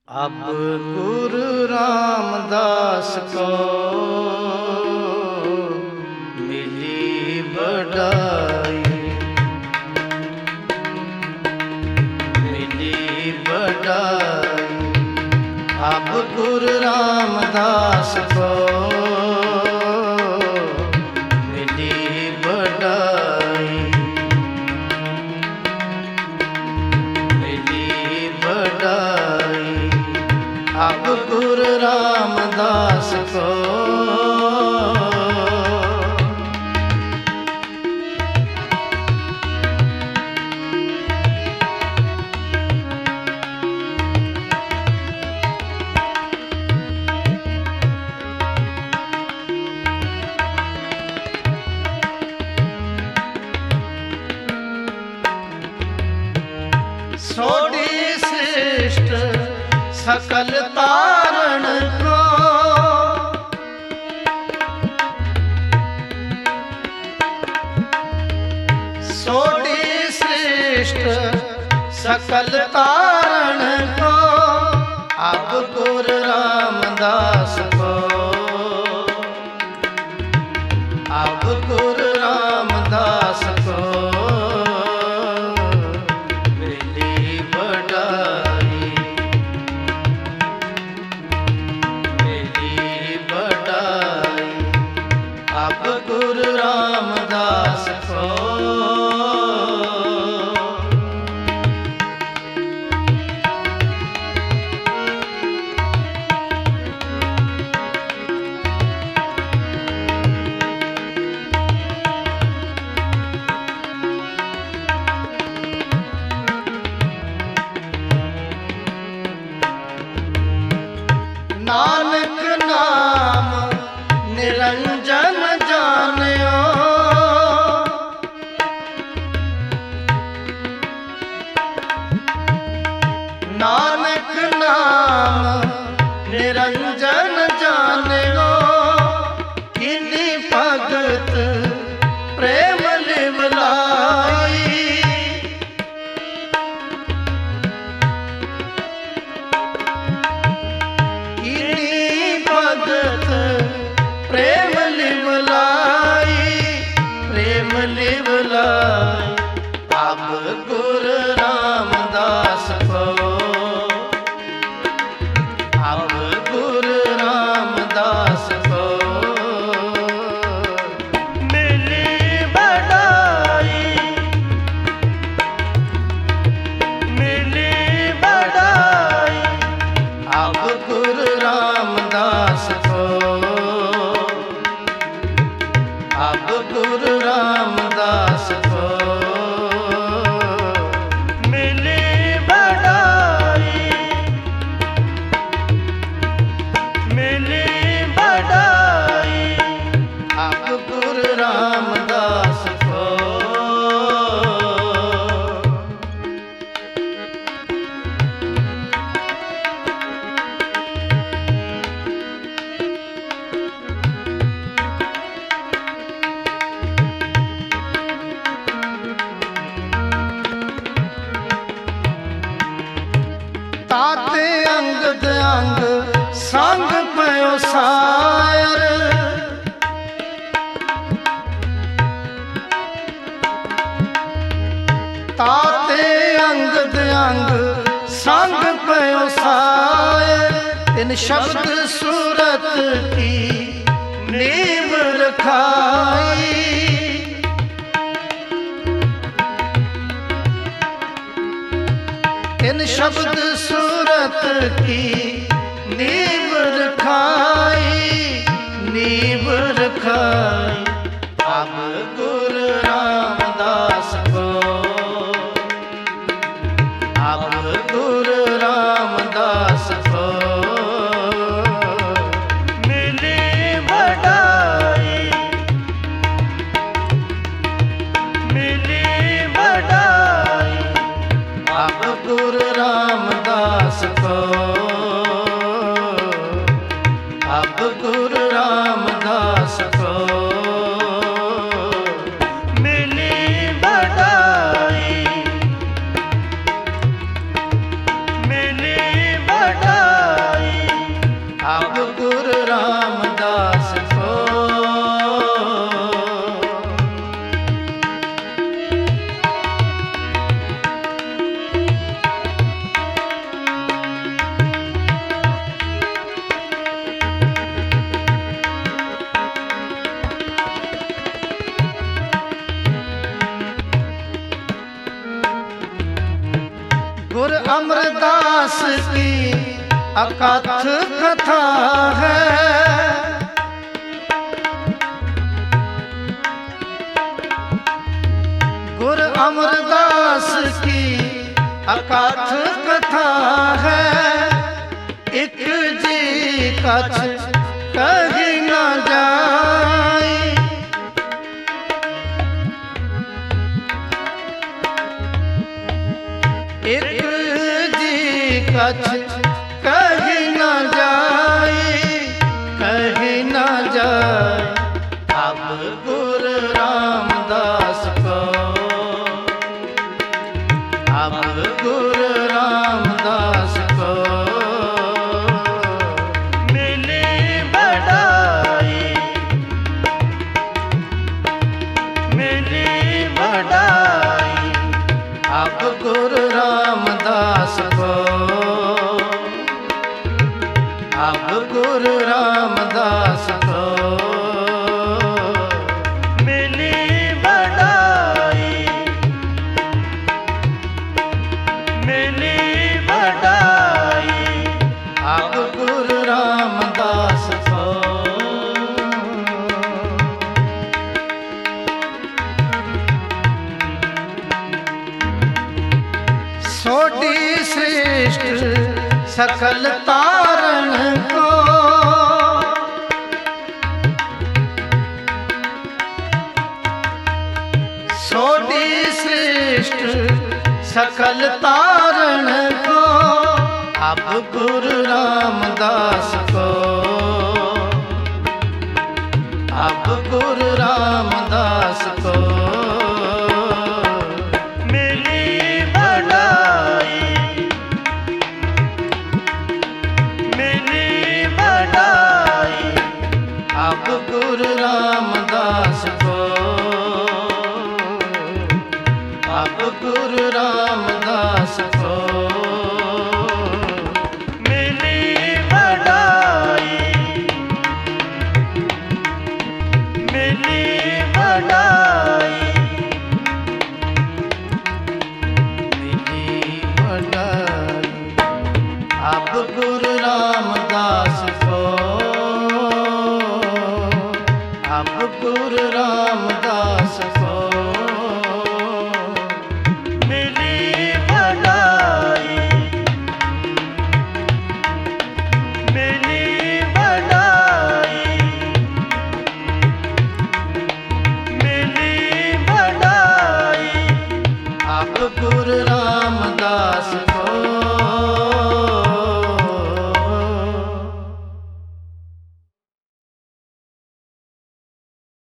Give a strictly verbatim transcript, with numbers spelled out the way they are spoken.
अब गुरु रामदास को मिली बड़ाई, मिली बड़ाई। अब गुरु रामदास को मिली बड़ाई, मिली बड़ाई। अब गुरु रामदास को सोडी श्रेष्ठ सकल तारण को, सोडी श्रेष्ठ सकल तारण को। अब गुरु रामदास को, अब गुरु रामदास को मिली बड़ाई, मिली बड़ाई। अब गुरु रामदास को नानक नाम निरंजन जानियो, नानक नाम निरंजन जानियो। किन्नी भगत प्रेम लिवलाई, प्रेम लिवलाई, प्रेम लिवलाई। अब गुरु रामदास को, अब गुरु रामदास को मिली बड़ाई, मिली बड़ाई। अब गुरु रामदास को, अब गुरु रामदास को मिली बड़ाई, मिली बड़ाई। अब गुरु रामदास को ताते अंगद अंग संग पयो सायर, ताते अंगद अंग संग पयो सायर। इन शब्द सूरत की नींव रखाई, इन शब्द सूरत की नींव रखाई, नींव रखाई। अब गुरु रामदास को, अब गुरु रामदास को मिली बड़ाई, मिली बड़ाई। अब गुरु रामदास को, अब गुरु रामदास को रामदास की अकथ कथा है। गुरु अमरदास की अकथ कथा है। एक जी कछ कही न जाए। एक जी कछ कही न जाए, कही न जाए। अब गुरु रामदास को, अब गुरु रामदास को मिली बड़ाई, मिली बड़ाई। अब गुरु रामदास को, अब गुरु रामदास को मिली बड़ाई, मिली बड़ाई। अब गुरु रामदास को सोटी श्रेष्ठ सकल तारण को, सोटी श्रेष्ठ सकल तारण को। अब गुरु रामदास को, अब गुरु रामदास को मिली बड़ाई, मिली बड़ाई। अब गुरु रामदास को, अब गुरु रामदास को मिली बड़ाई, मिली बड़ाई, मिली बड़ाई। अब गुरु रामदास